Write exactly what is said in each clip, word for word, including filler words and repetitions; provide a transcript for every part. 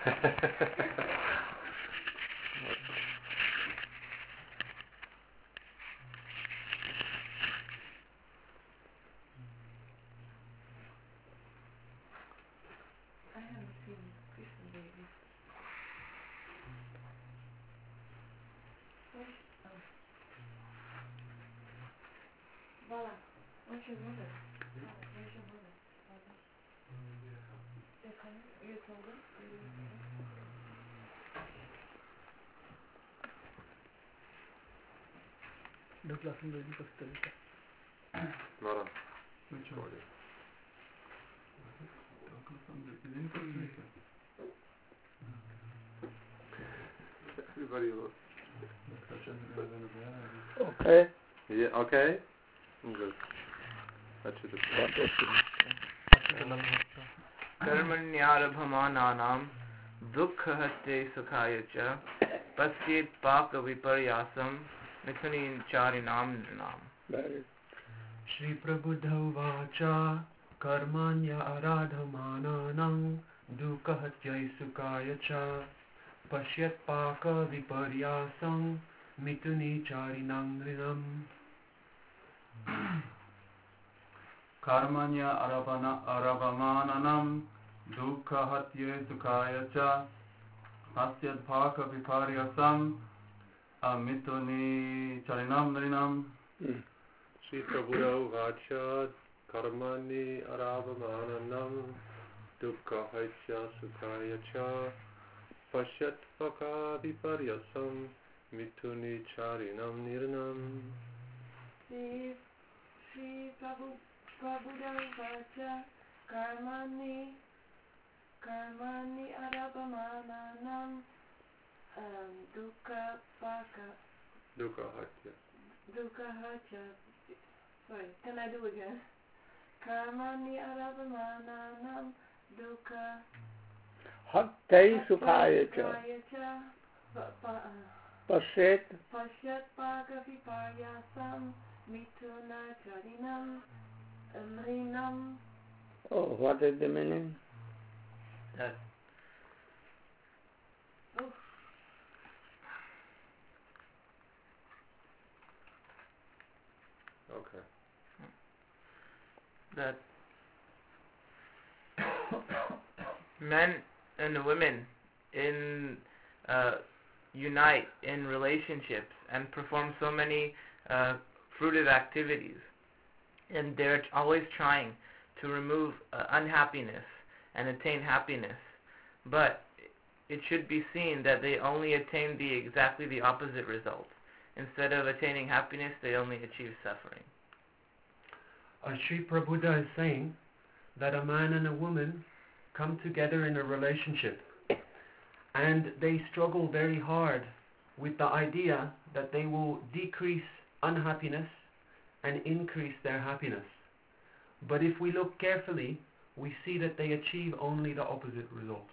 haven't seen Christian babies. Where's, oh. Bala, where's your mother? Bala, where's your mother? Bala. They're coming? You told them? You told them? Douglas and Lady Costa Rica. Nora. Which one? Douglas and Lady in Costa Rica. Everybody will. Okay. Yeah, okay. Good. That should Karmanyarabhamananam dukkhatte sukhaye cha pasyet paka viparyasam mithuni charinam nrinam. Shri Prabhuddha Vacha Karmanya Aradhamananam Dukkhatyai Sukaya Cha Pashyat Paka Viparyasam Mituni Charinam Nrinam. Karmanya Arabhamananam Dukkhatyai Sukaya Cha Pasyat Paka Viparyasam Mituni Charinam Nrinam. Shri Prabhupada Vacha Karmani Arabhamananam Dukkha Haitya Sukhaya Cha Pashyat Paka Viparyasam Mituni Charinam Nirnam. Shri Shri Prabhupada Vacha Karmani Karmani Arabhamananam Dukkha Paka Dukkha Haitya. Dukkha Hacha. Sorry, can I do again? Karmani Arabhamananam Dukkha Hattei Sukhaya Cha Pasyat Pasyat Paka Viparyasam Mituna Charinam Nrinam. Oh, what is the meaning? That Oof. Okay. that men and women in uh, unite in relationships and perform so many uh, fruitive activities, and they're always trying to remove uh, unhappiness and attain happiness, but it should be seen that they only attain the exactly the opposite result. Instead of attaining happiness, they only achieve suffering. Uh, Sri Prabhupada is saying that a man and a woman come together in a relationship and they struggle very hard with the idea that they will decrease unhappiness and increase their happiness. But if we look carefully, we see that they achieve only the opposite result.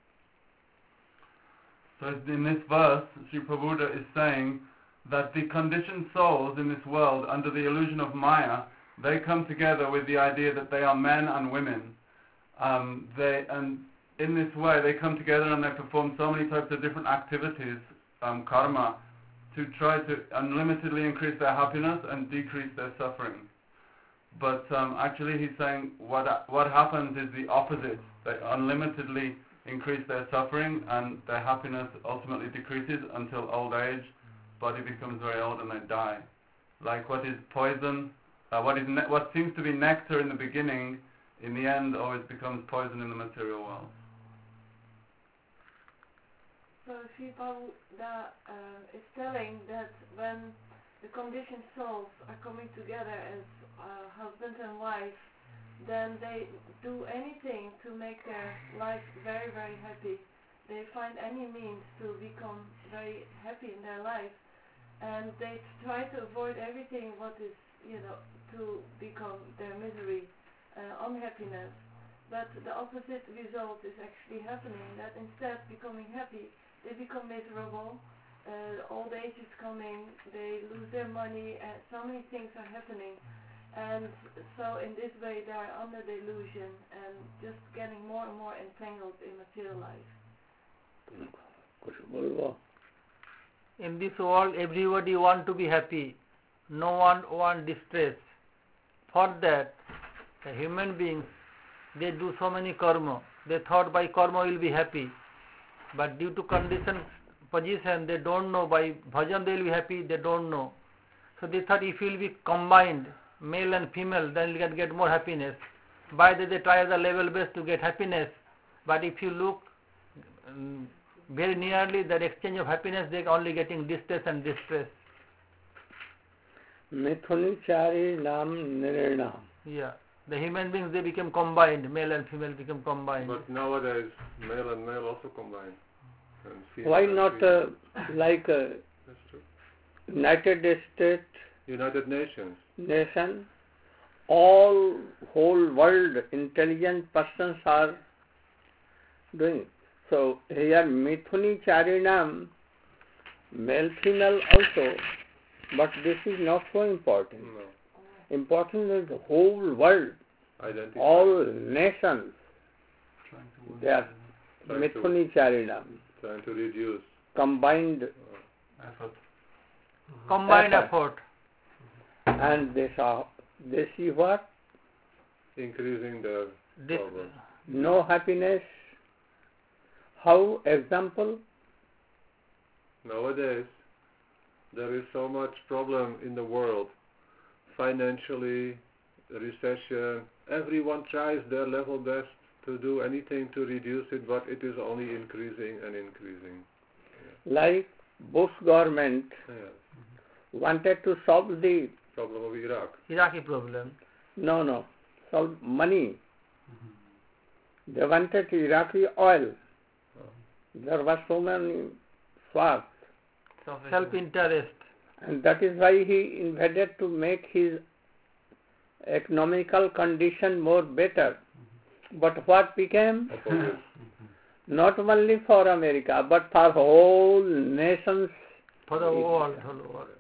So in this verse, Sri Prabhupada is saying that the conditioned souls in this world, under the illusion of Maya, they come together with the idea that they are men and women. Um, they and in this way, they come together and they perform so many types of different activities, um, karma, to try to unlimitedly increase their happiness and decrease their suffering. But um, actually, he's saying what what happens is the opposite. They unlimitedly increase their suffering, and their happiness ultimately decreases until old age. Body becomes very old and they die. Like what is poison, uh, what is ne- what seems to be nectar in the beginning, in the end always becomes poison in the material world. So Sri Prabhupada uh, is telling that when the conditioned souls are coming together as uh, husband and wife, then they do anything to make their life very, very happy. They find any means to become very happy in their life, and they try to avoid everything what is, you know, to become their misery, uh, unhappiness. But the opposite result is actually happening, that instead of becoming happy, they become miserable, uh, old age is coming, they lose their money, and so many things are happening. And so in this way they are under delusion and just getting more and more entangled in material life. कुछ बोलो. In this world, everybody want to be happy. No one want distress. For that, the human beings, they do so many karma. They thought by karma will be happy. But due to condition, position, they don't know. By bhajan they will be happy, they don't know. So they thought if you will be combined, male and female, then you can get more happiness. By that they try the level best to get happiness. But if you look um, very nearly, that exchange of happiness, they are only getting distress and distress. मिथुनी चारी नाम निर्णाम. Yeah. The human beings, they become combined, male and female become combined. But nowadays, male and male also combine. And female Why and not female. uh, like uh, That's true. United States, United Nations. nation, all whole world intelligent persons are doing. So here Mithuni Charinam, male female also, but this is not so important. No. Important is the whole world, Identify. all nations, Trying to work they are Trying to- Mithuni Charinam, Trying to reduce. combined, Uh, effort. Combined Effort. effort. and they saw, they see what? increasing their Dis- problems. No happiness. How? Example? Nowadays, there is so much problem in the world. Financially, recession. Everyone tries their level best to do anything to reduce it, but it is only increasing and increasing. Like Bush government Yeah. wanted to solve the, Problem of Iraq. Iraqi problem. no, no, solve money. They wanted Iraqi oil. There were so many swaths. Self-interest. And that is why he invaded to make his economical condition more better. But what became? Opposite. Not only for America, but for whole nations. For the world. Whole world.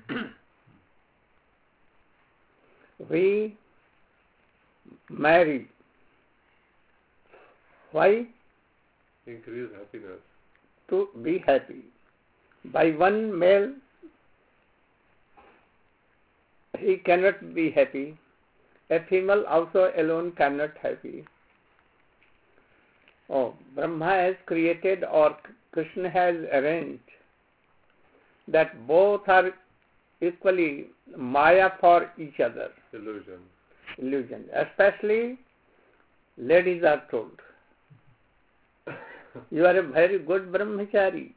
We marry. Why? Increase happiness. To be happy. By one male, he cannot be happy. A female also alone cannot happy. Oh, Brahma has created or Krishna has arranged that both are equally Maya for each other. Illusion. Illusion. Especially ladies are told, you are a very good brahmachari.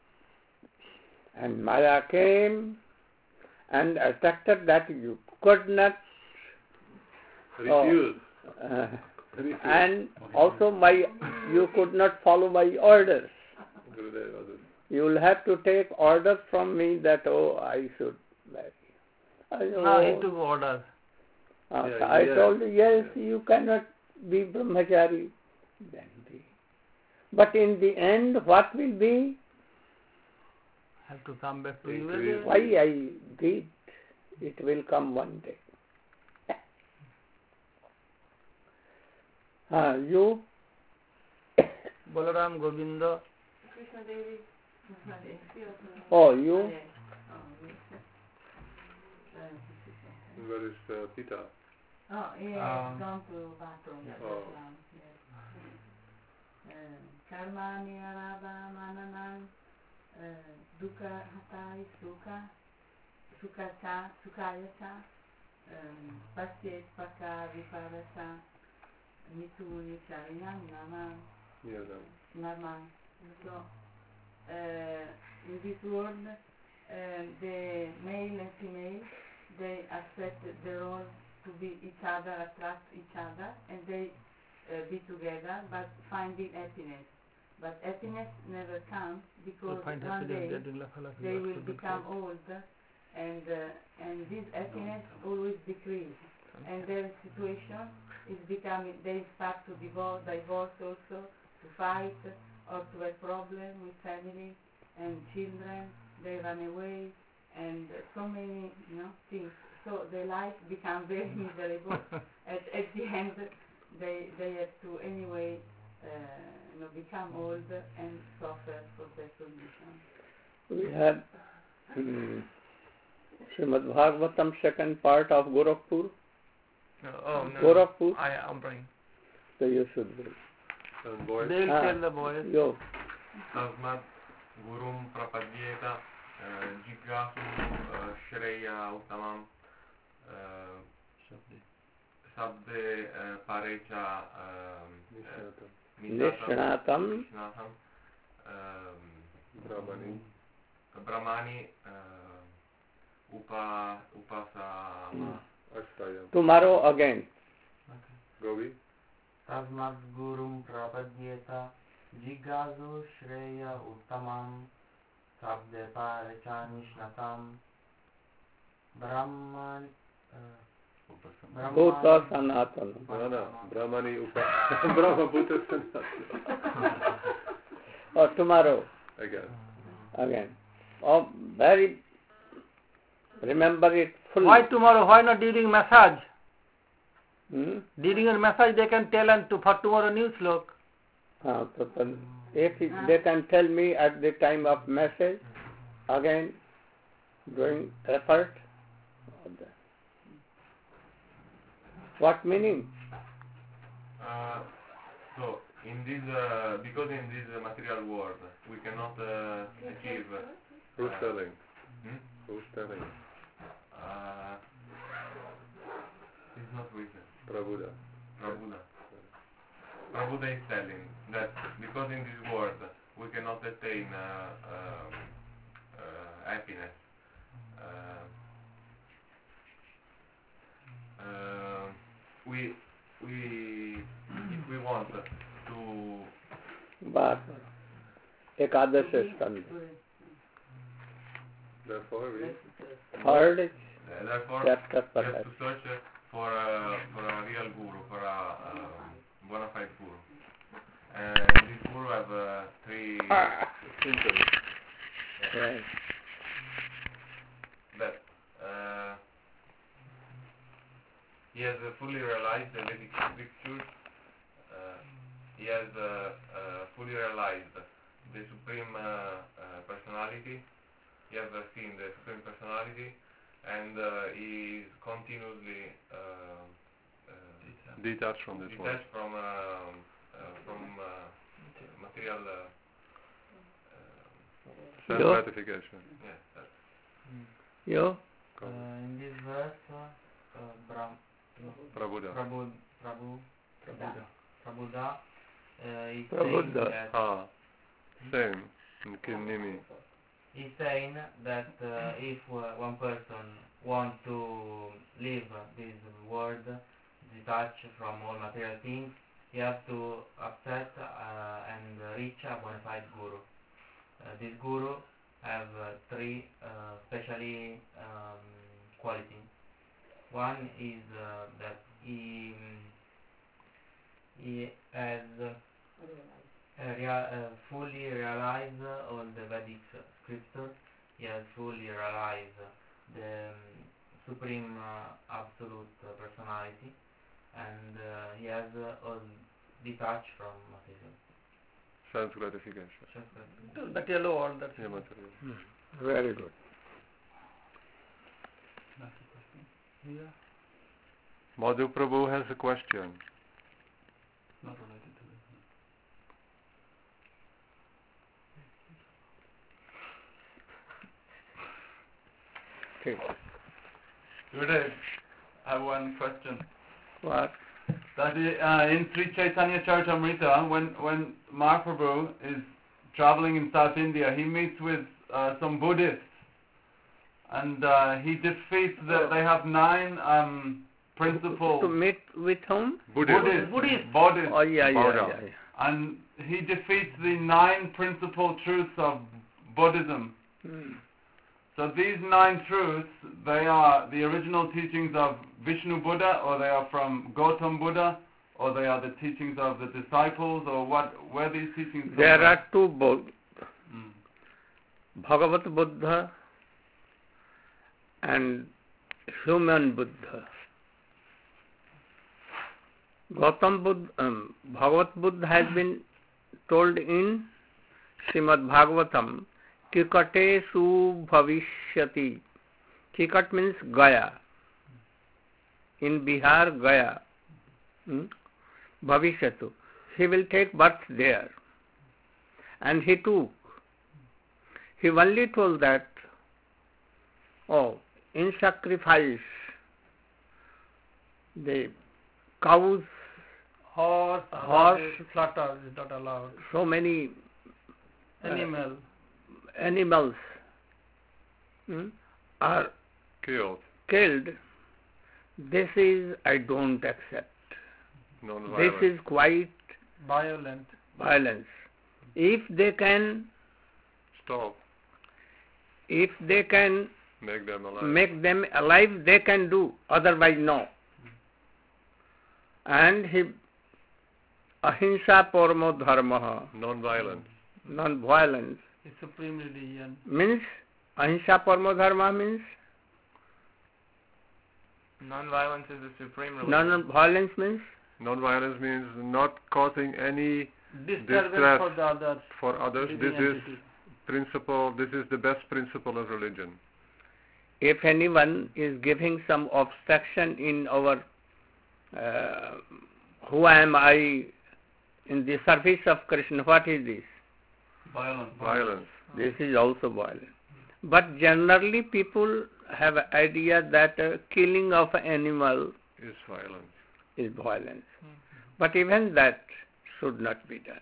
And Maya came and attracted that you could not, Refuse. uh, Refuse. and also my you could not follow my orders. Gurudev was it. You will have to take orders from me that, oh, I should marry. I, Now he oh, took orders. uh, Yeah, so I yeah. told you, yes, you cannot be brahmachari. Then be. But in the end, what will be? Have to come back to Increase. you again. Why I did, it will come one day. Uh, you, Balaram, Govinda. Krishna Devi. Krishna Devi. oh, you, Where is uh, Pita? Oh, he has Um, gone to bathroom. That's Oh. why, yes. Uh, Karmani araba mananan uh, dukkha hatai sukha sukha cha sukhaya cha um, pasyet paka viparasa mituni charinam nama Near them. nama. So uh, in this world, uh, the male and female, they accept the role to be each other, attract each other, and they uh, be together, but finding happiness. But happiness never comes because Find one happiness, day getting love, love, they love, will love, become love. old, and uh, and this happiness always decrease, and their situation is becoming. They start to divorce, divorce also, to fight, or to have problem with family and children. They run away, and so many, you know, things. So their life become very miserable. at, at the end, they they have to anyway uh, you know, become old and suffer for that condition. We had um, Srimad Bhagavatam, second part of Gorakhpur. No, oh, no. Gorakhpur. I, I'm bringing. So you should be. And boys, They will Ah. tell the boys. Yo. Tasmat gurum prapadyeta uh, jigyasu uh, shreya uttamam uh, sabde uh, parecha um, uh, Nishnatam nishnatam um, Brahmani. brahmani uh, upa upasama. Ashtayam. tomorrow again. Govi. Tasmat gurum prapadyeta jigyasu shreya uttamam sabde parecha nishnatam brahman uh, Bhuta Sanatana. No, no. Brahmani Upa. Brahma Bhuta Sanatana. Or tomorrow Again. again. Oh, very. Remember it fully. Why tomorrow? Why not during massage? Hmm? During a massage they can tell and to for tomorrow new slok. Ah, so then if it- they can tell me at the time of message, again doing effort. What meaning? Uh, so in this uh, because in this uh, material world we cannot uh, achieve uh, Who's telling? hmm? Who's telling? uh, it's not written. Prabhuda. Prabhuda. Prabhuda is telling that because in this world we cannot attain uh, um, uh, happiness. Uh, uh, we we if we want to But Ekadash Skanda. Therefore, we. Third uh, therefore chapter we have perhaps. to search uh, for a for a real guru, for a um, bona fide guru. And this guru have uh, three Symptoms. Right. that uh, he has uh, fully realized the Vedic scriptures. Uh, he has uh, uh, fully realized the Supreme uh, uh, Personality. He has uh, seen the Supreme Personality, and uh, he is continuously uh, uh, Detached from this world. detached from um, uh, from uh, material. Uh, uh, Self gratification. yes, that's You? uh, in this verse uh, uh, Brahm, no, Prabhuda. Prabhu Prabhu Prabhuda. Prabhuda uh, is saying Prabhuda. that Ah. Same. In Kinnimi. he's saying that uh, if uh, one person wants to live this world detached from all material things, he has to accept uh, and reach a bona fide guru. Uh, this guru have uh, three uh, specially um, qualities. One is uh, that he he has uh, uh, rea- uh, fully realized all the Vedic scripture. He has fully realized the um, supreme uh, absolute uh, personality, and uh, he has uh, all detached from material. Self gratification. Just that. That yellow all that. Yeah, material. Very good. Yeah. Madhu Prabhu has a question. Not related to this. Okay. Gurudev, I have one question. What? That uh, in Sri Chaitanya Charitamrita, when when Mahaprabhu is traveling in South India, he meets with uh, some Buddhists, and uh, he defeats. The, they have nine um, principles. To meet with whom? Buddhism. Buddhists. Buddhists. Buddhists. Oh, yeah, yeah, Buddha. yeah, yeah. And he defeats the nine principal truths of Buddhism. Hmm. So these nine truths, they are the original teachings of Vishnu Buddha, or they are from Gautam Buddha, or they are the teachings of the disciples, or what? Where these teachings come There from? are two Buddha, Mm. Bhagavat Buddha and human Buddha. Gautam Buddha, um, Bhagavad Buddha has been told in Srimad Bhagavatam, Kikate su bhavishyati. Kikat means Gaya. In Bihar, Gaya. Hmm? Bhavishyatu. He will take birth there. And he took. He only told that, oh, in sacrifice, the cows, Horse, Horse. slaughter is not allowed. so many Animal. uh, animals hmm, are Killed. killed. This is, I don't accept. This Non-violent. is quite Violent. violence. If they can, Stop. if they can Make them alive. make them alive, they can do. Otherwise, no. And he, ahimsa paramo dharma, Non-violent. non-violence, The supreme religion. means, ahimsa paramo dharma means, Non-violence is the supreme religion. non-violence means, Non-violence means not causing any Disturbance Distress. for the others. for others. living This is entity. principle. This is the best principle of religion. if anyone is giving some obstruction in our, uh, who am I in the service of Krishna, what is this? Violence. Violence. This is also violent. But generally people have an idea that uh, killing of an animal Is violence. is violence. But even that should not be done.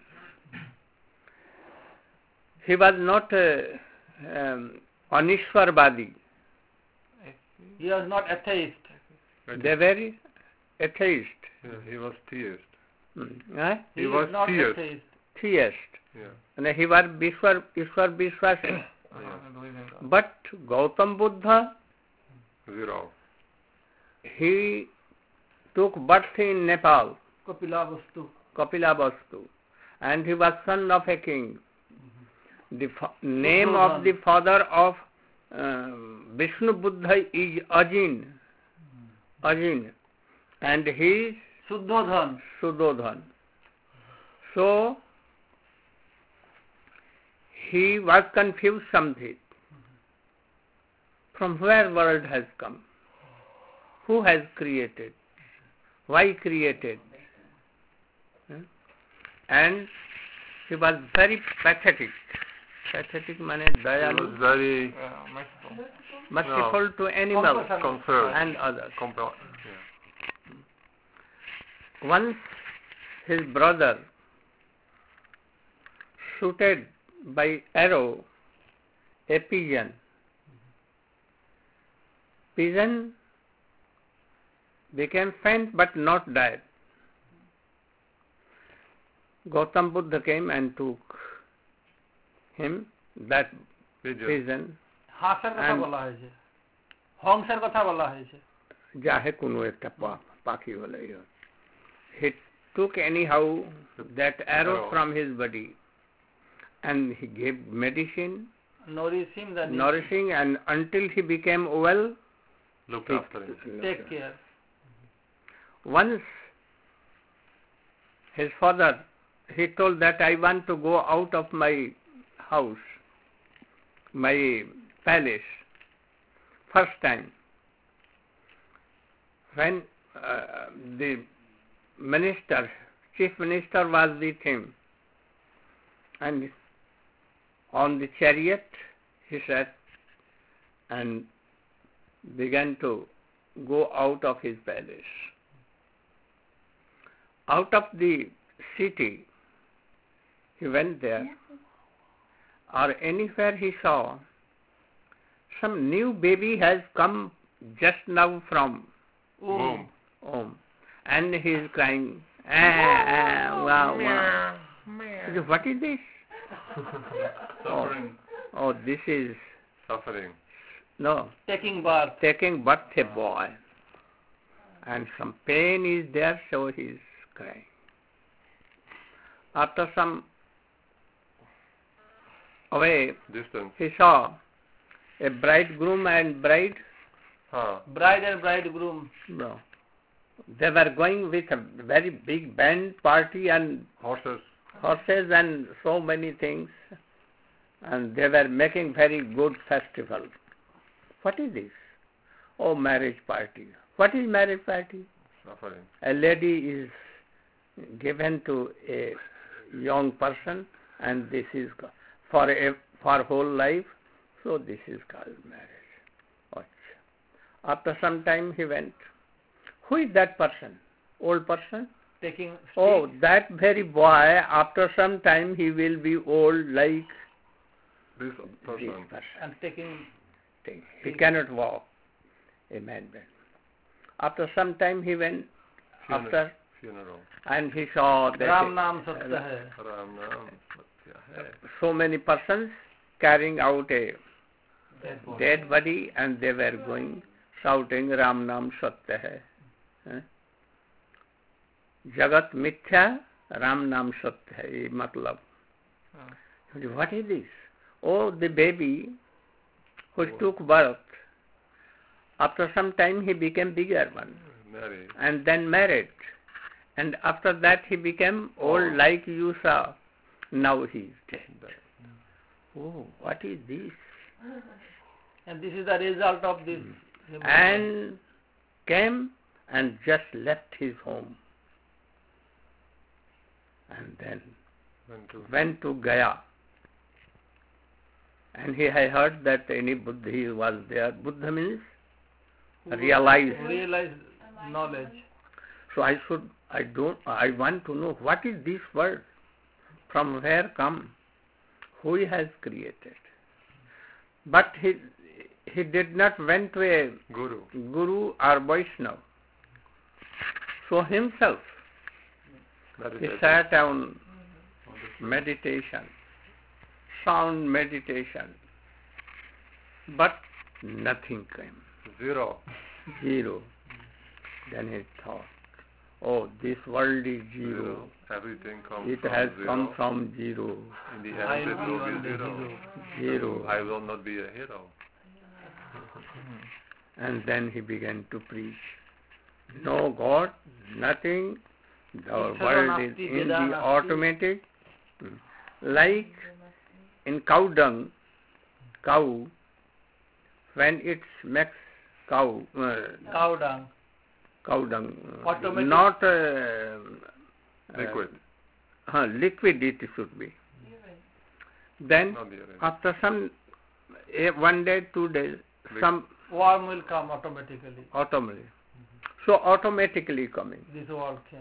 He was not uh, um, Anishwarvadi. He was not atheist. They were atheist. Yeah, he was theist. Hmm. Eh? He, He is was not theist. atheist. Theist. Yeah. And he was Vishwar, Ishwar Vishwas. Yeah. I believe in God. But Gautam Buddha, Zero. he took birth in Nepal, Kapilavastu. Kapilavastu, and he was son of a king. The fa- name of the father of uh, Vishnu Buddha is Ajin, Ajin, and he is Suddhodhan. Suddhodhan. So he was confused something. From where world has come? Who has created? Why created? Hmm? And he was very pathetic. Pathetic means He dayalu, was very Uh, merciful. merciful to animals concerned. and others. Compa- yeah. Once his brother shooted by arrow a pigeon. Pigeon became faint but not died. Gautam Buddha came and took him, that Pigeon. pigeon, হাঁসের কথা And- বলা হয়েছে হংসের কথা বলা হয়েছে যাহে কোনো একটা পা- পাখি হলেই হয়. He took anyhow that arrow Arrow. from his body and he gave medicine, nourish him then he nourishing, and until he became well, Looked he after him. take care. Once his father, he told that I want to go out of my house, my palace, first time. When uh, the minister, chief minister was with him, and on the chariot he sat and began to go out of his palace. Out of the city, he went there, or anywhere he saw some new baby has come just now from Boom. home, and he is crying, ah, ah, wow, wow. He said, what is this? Suffering. Oh, this is, Suffering. no, Taking birth. taking birth a boy, and some pain is there, so he is crying. After some away, Distance. he saw a bridegroom and bride, Huh. Bride and bridegroom. no, They were going with a very big band party and Horses. horses and so many things, and they were making very good festival. What is this? Oh, marriage party. What is marriage party? Suffering. A lady is given to a young person, and this is co- for a for whole life. So this is called marriage. Watch. After some time he went. Who is that person? Old person? Taking Oh, street. that very boy, after some time he will be old like This this person. person. and taking Thing. He cannot walk. A madman. After some time he went Funeral. after Funeral. and he saw that Ram Naam Satya Hai. Ram Naam Satya Hai. so many persons carrying out a Dead body. dead body, and they were going shouting Ram Naam Satya Hai. Huh? Jagat Mithya, Ram Naam Satya Hai. ये मतलब. What is this? Oh, the baby who took birth. After some time he became bigger one, Married. and then married. And after that he became old Oh. like you saw. Now he is dead. Oh, what is this? And this is the result of this. human And came and just left his home. And then Went to went to Gaya. And he had heard that any Buddha was there. Buddha means Who realize. realize knowledge. So I should, I don't, I want to know what is this world? From where come? Who has created? But he, he did not went to a Guru. Guru or Vaishnava. So himself, he Meditating. sat on meditation, sound meditation, but nothing came. Zero. Zero. Then he thought, oh, this world is zero. Zero. Everything comes It from has zero. come from zero. In the I end, it will will one be day zero. Zero. I will not be a hero. And then he began to preach. No God, nothing. The Ishvara world is nasti, in Veda the nasti. automatic. Like in cow dung, cow, when it makes cow, uh, Cow dung. cow dung, uh, Automatic. not uh, uh, Liquid. uh, liquid it should be. Then Not the urine. after some, eh, one day, two days, some Worm will come automatically. automatically. So automatically coming. This world came.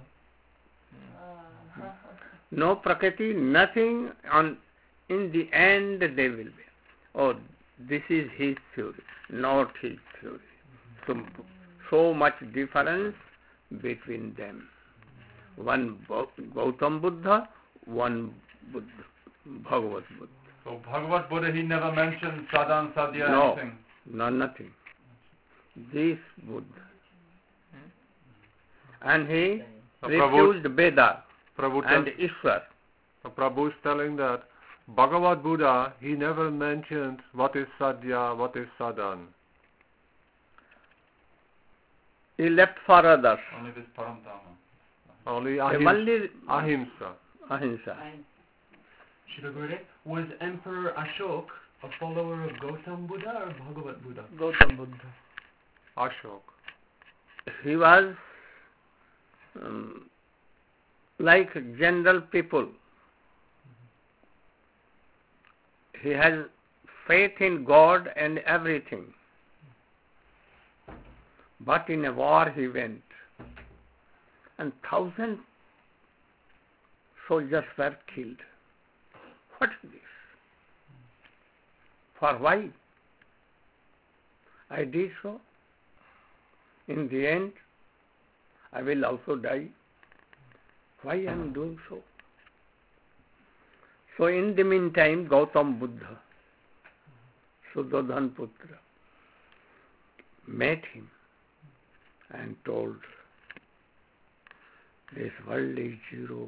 No Prakriti, nothing on, in the end they will be. Oh, this is his theory, not his theory. So, so much difference between them. One Bo- Gautam Buddha, one Buddha, Bhagavad Buddha. So Bhagavad Buddha, he never mentioned Sadan, Sadhya, No. anything. No, nothing. This Buddha. And he Uh, Prabhu, refused Veda Prabhu, and tell- Ishwar. uh, Prabhu is telling that Bhagavad Buddha, he never mentioned what is Sadhya, what is Sadan. He left for others. Only this Paramdharma. Only Only ahimsa. ahimsa. Ahimsa. Shri Gurudev, was Emperor Ashok a follower of Gautam Buddha or Bhagavad Buddha? Gautam Buddha. Ashok. He was um, like general people. He has faith in God and everything. But in a war he went, and thousand soldiers were killed. What is this? For why? I did so. In the end, I will also die. Why I am doing so? So in the meantime, Gautam Buddha, Suddhodhan Putra, met him and told, this world is zero.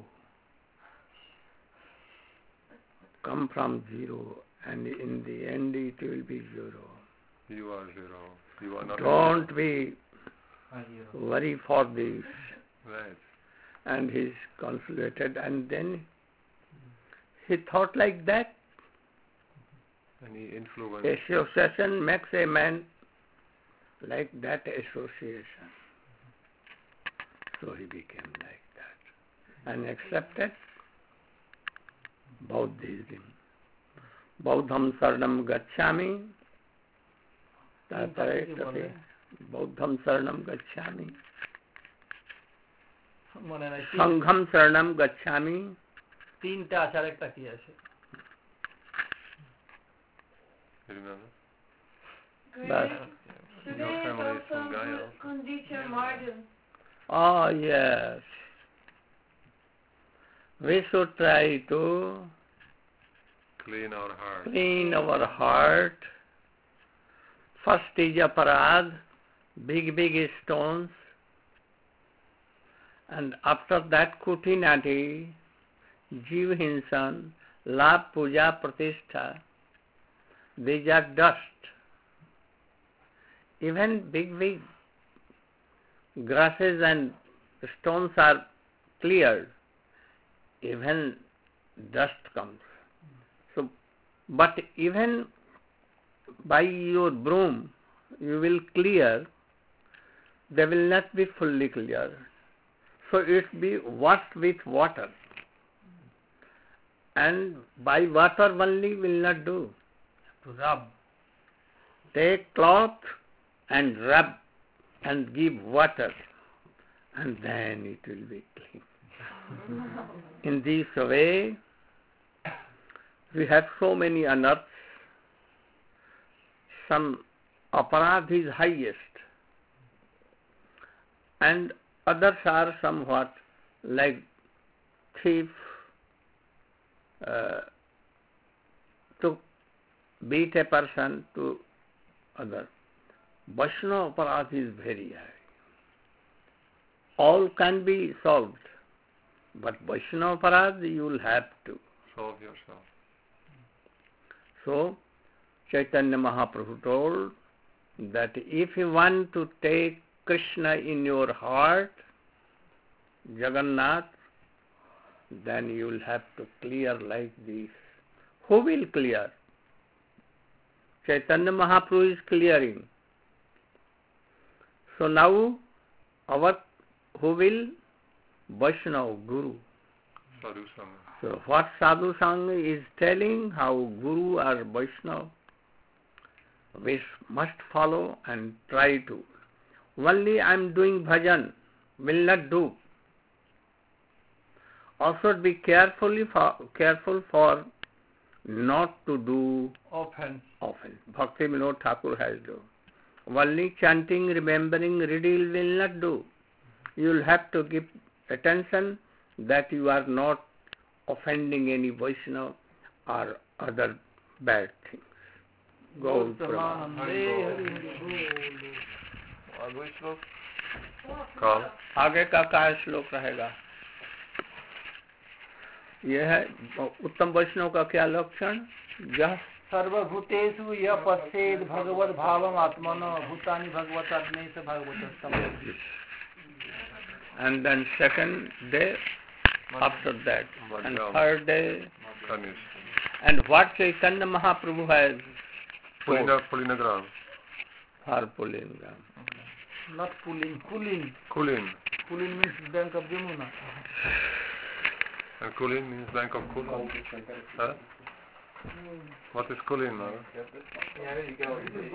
Come from zero, and in the end it will be zero. You are zero. You are not Don't be worry for this. Right. And he is consolated, and then he thought like that. Any influence. Association makes a man like that association. So he became like that and accepted Buddhism. Bauddham saranam gacchami. Tathare Bauddham saranam gacchami. Sangham saranam gacchami. তিনটা আছে আরেকটা কি আছে? Remember? Today, Your today is family is also from Gaya. good condition margin. Oh yes. We should try to Clean our heart. clean our heart. First is aparad, big big stones, and after that kutinati, jiv hinsan, lab puja pratishtha. These are dust. Even big big grasses and stones are cleared. Even dust comes. So, but even by your broom you will clear, they will not be fully clear. So it be washed with water. And by water only will not do. To rub. Take cloth and rub and give water, and then it will be clean. In this way, we have so many unearths. Some aparadh is highest, and others are somewhat like thief, uh, to beat a person to other. Vaishnava aparadh is very high. All can be solved, but Vaishnava aparadh you will have to solve yourself. So Chaitanya Mahaprabhu told that if you want to take Krishna in your heart, Jagannath, then you will have to clear like this. Who will clear? Chaitanya Mahaprabhu is clearing. So now our who will? Vaishnava Guru. Sadhu Sangha. So what Sadhu Sangha is telling, how Guru or Vaishnava, we must follow and try to. Only I am doing bhajan will not do. Also be carefully for, careful for not to do Often. often. Bhakti Vinod Thakur has do. Only chanting, remembering, reading will not do. You will have to give attention that you are not offending any Vaishnava or other bad things. Go आगे श्लोक कल आगे का क्या श्लोक रहेगा? यह है उत्तम वैष्णव का क्या लक्षण? यह सर्वभूतेषु यः पश्येद भगवद भावम आत्मनो भूतानि भगवत आत्मे से भगवत. And then second day after that, and third day, and what Chaitanya Mahaprabhu has Pulina, Pulinagram. for Pulinga. Not pulling, pulling. Kulin. Pulling means Bank of Jamuna. And Kulin means Bank of Kulin. Huh? What is Kulin, Mara?